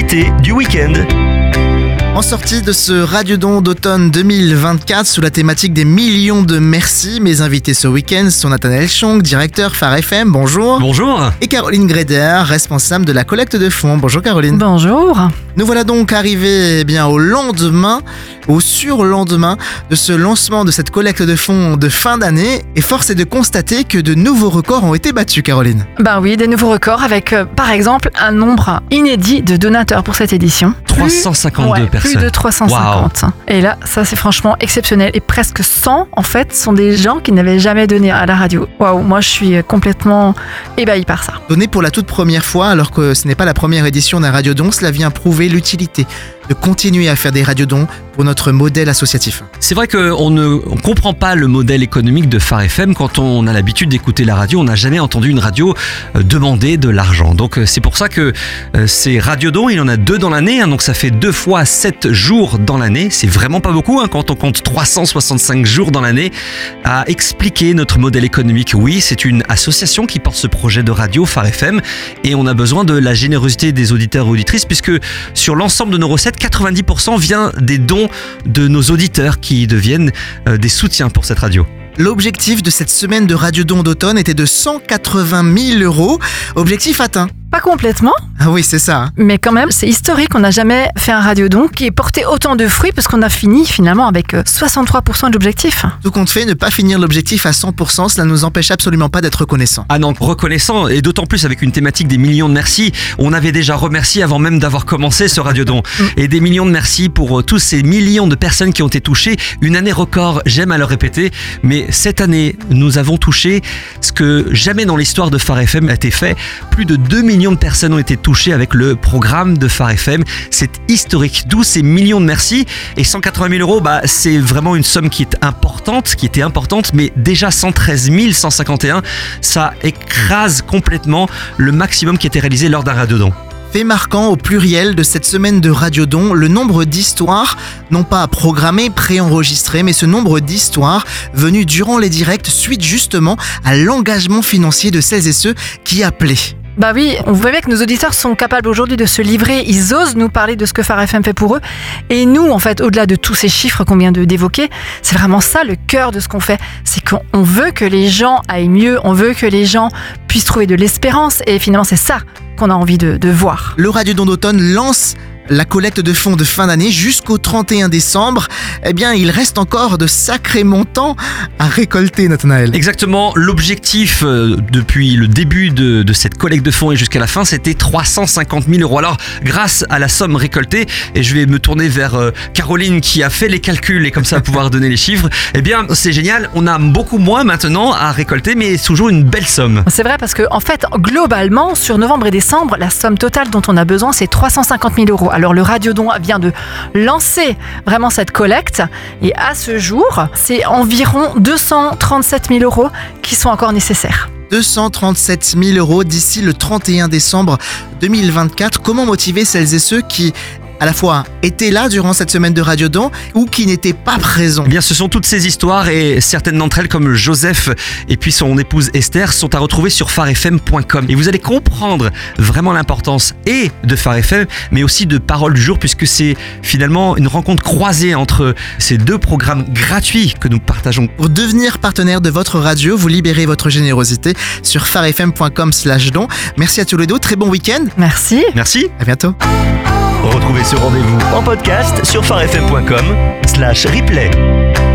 l'invité du week-end. En sortie de ce Radiodon d'automne 2024 sous la thématique des millions de merci, mes invités ce week-end sont Nathanaël Chong, directeur Phare FM, bonjour. Bonjour. Et Caroline Gréder, responsable de la collecte de fonds. Bonjour Caroline. Bonjour. Nous voilà donc arrivés au lendemain, au surlendemain de ce lancement de cette collecte de fonds de fin d'année. Et force est de constater que de nouveaux records ont été battus, Caroline. Ben oui, des nouveaux records avec par exemple un nombre inédit de donateurs pour cette édition. 352 personnes. Plus de 350. Wow. Et là, ça c'est franchement exceptionnel. Et presque 100 en fait sont des gens qui n'avaient jamais donné à la radio. Waouh, moi je suis complètement ébahi par ça. Donner pour la toute première fois, alors que ce n'est pas la première édition d'un radiodon, cela vient prouver l'utilité de continuer à faire des radiodons pour notre modèle associatif. C'est vrai qu'on ne comprend pas le modèle économique de Phare FM. Quand on a l'habitude d'écouter la radio, on n'a jamais entendu une radio demander de l'argent. Donc c'est pour ça que ces radiodons, il y en a 2 dans l'année, donc ça fait 2 fois 7 jours dans l'année. C'est vraiment pas beaucoup quand on compte 365 jours dans l'année. À expliquer notre modèle économique, oui, c'est une association qui porte ce projet de radio Phare FM et on a besoin de la générosité des auditeurs et auditrices puisque sur l'ensemble de nos recettes, 90% vient des dons de nos auditeurs qui deviennent des soutiens pour cette radio. L'objectif de cette semaine de radiodon d'automne était de 180 000 €. Objectif atteint. Pas complètement. Ah oui, c'est ça. Mais quand même, c'est historique. On n'a jamais fait un radiodon qui ait porté autant de fruits parce qu'on a fini finalement avec 63% de l'objectif. Tout compte fait, ne pas finir l'objectif à 100%, cela ne nous empêche absolument pas d'être reconnaissants. Ah non, reconnaissant, et d'autant plus avec une thématique des millions de merci. On avait déjà remercié avant même d'avoir commencé ce radiodon. Et des millions de merci pour tous ces millions de personnes qui ont été touchées. Une année record, j'aime à le répéter, mais cette année, nous avons touché ce que jamais dans l'histoire de Phare FM a été fait. Plus de 2 millions de personnes ont été touchées avec le programme de Phare FM. C'est historique, d'où ces millions de merci. Et 180 000 €, c'est vraiment une somme qui était importante, mais déjà 113 151, ça écrase complètement le maximum qui était réalisé lors d'un radiodon. Fait marquant au pluriel de cette semaine de radiodon, le nombre d'histoires, non pas programmées, préenregistrées, mais ce nombre d'histoires venues durant les directs suite justement à l'engagement financier de celles et ceux qui appelaient. Bah oui, on voit bien que nos auditeurs sont capables aujourd'hui de se livrer, ils osent nous parler de ce que Phare FM fait pour eux. Et nous, en fait, au-delà de tous ces chiffres qu'on vient d'évoquer, c'est vraiment ça le cœur de ce qu'on fait. C'est qu'on veut que les gens aillent mieux, on veut que les gens puissent trouver de l'espérance et finalement c'est ça qu'on a envie de voir. Le radiodon d'automne lance la collecte de fonds de fin d'année jusqu'au 31 décembre. Il reste encore de sacrés montants à récolter, Nathanaël. Exactement, l'objectif depuis le début de cette collecte de fonds et jusqu'à la fin, c'était 350 000 €. Alors, grâce à la somme récoltée, et je vais me tourner vers Caroline qui a fait les calculs et comme ça pouvoir donner les chiffres, c'est génial, on a beaucoup moins maintenant à récolter, mais toujours une belle somme. C'est vrai parce que en fait, globalement, sur novembre et décembre, la somme totale dont on a besoin, c'est 350 000 €. Alors le radiodon vient de lancer vraiment cette collecte et à ce jour, c'est environ 237 000 € qui sont encore nécessaires. 237 000 € d'ici le 31 décembre 2024. Comment motiver celles et ceux qui à la fois étaient là durant cette semaine de radiodon ou qui n'étaient pas présents? Ce sont toutes ces histoires et certaines d'entre elles comme Joseph et puis son épouse Esther sont à retrouver sur pharefm.com et vous allez comprendre vraiment l'importance et de Phare FM mais aussi de Parole du jour puisque c'est finalement une rencontre croisée entre ces 2 programmes gratuits que nous partageons. Pour devenir partenaire de votre radio, vous libérez votre générosité sur pharefm.com/don. Merci à tous les deux, très bon week-end. Merci. Merci. À bientôt. Retrouvez ce rendez-vous en podcast sur pharefm.com/replay.